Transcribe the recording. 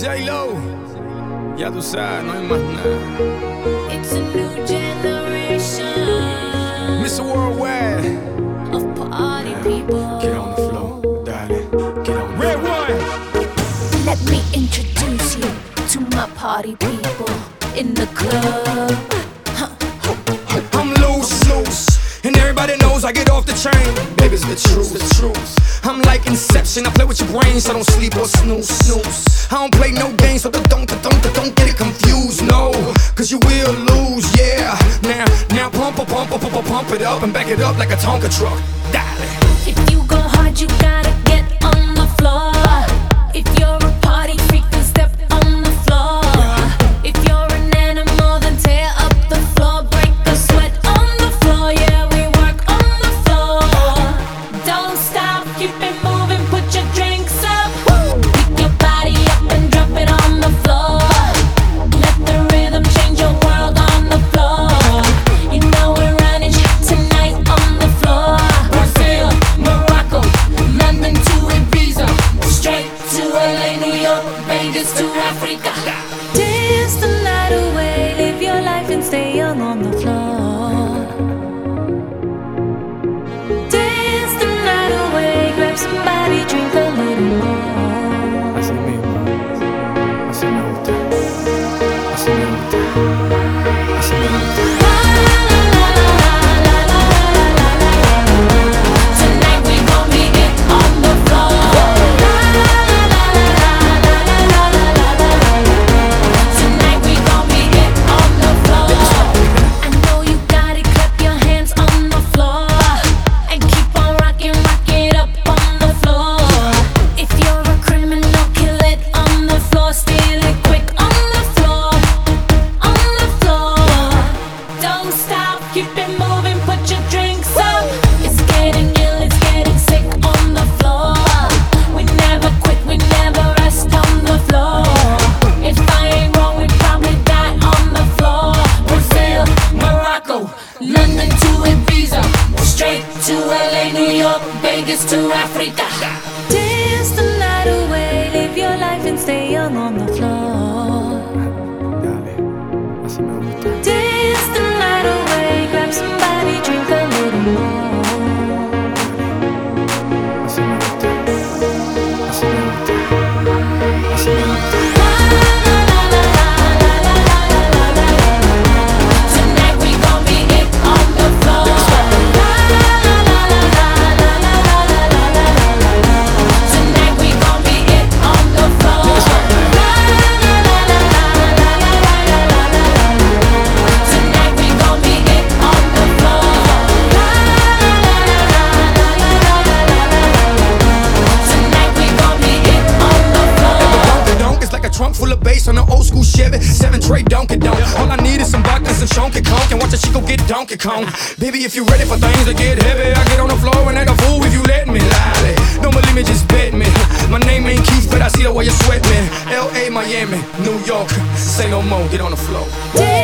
J-Lo, ya tú sabes, no hay más nada. It's a new generation Mr. Worldwide, of party people. get on the floor, darling, get on the Red one. Let me introduce you to my party people in the club. I'm loose, and everybody knows I get off the train. Baby, it's the truth. I'm like Inception, I play with your brain, so don't sleep or snooze. I don't play no games, so don't get it confused, no, cause you will lose, yeah. Now pump it up and back it up like a Tonka truck, darling. If you go hard, you gotta get on the floor. If you're a party freak, then step on the floor. If you're an animal, then tear up the floor. Break the sweat on the floor, yeah, we work on the floor. Don't stop, keep it moving, put your drinks up. Pick your body up and drop it on the floor. Let the rhythm change your world on the floor. You know we're running tonight on the floor. Brazil, Morocco, London to Ibiza, straight to LA, New York, Vegas to Africa. Dance the night away, live your life and stay young on the floor. Dance the night away, grab somebody, drink a little more. Así mismo, así me gusta, así me gusta, así me gusta. Tonight we gon' be it on the floor. Tonight we gon' be it on the floor. I know you got it, clap your hands on the floor and keep on rocking, rock it up on the floor. If you're a criminal, kill it on the floor, steal it quick on the floor, on the floor. Don't stop, keep it moving, put your drinks up. It's getting ill, it's getting sick on the floor. We never quit, we never rest on the floor. If I ain't wrong, we probably die on the floor. Brazil, Morocco, London to Ibiza, straight to LA, New York, Vegas to Africa. Dance the night away, live your life and stay young on the floor. Dale, así me gusta. Dance the night away, grab somebody, drink a little more. Así me gusta, así me gusta, así me gusta. Tonight we gon' be it on the floor. Tonight we gon' be it on the floor. Tonight we gon' be it on the floor. Tonight we gon' be it on the floor. Donk is like a trunk full of bass on an old school Chevy 7-tray Donkey Donk. All I need is some vodka and some Shonky Conk, and watch a chico get Donkey Kong. Baby, if you ready for things to get heavy, I get on the floor and act a fool if you let me. Lally, don't believe me, just bet me. My name ain't Keith, but I see the way you sweat me. L.A., Miami, New York, say no more, get on the floor.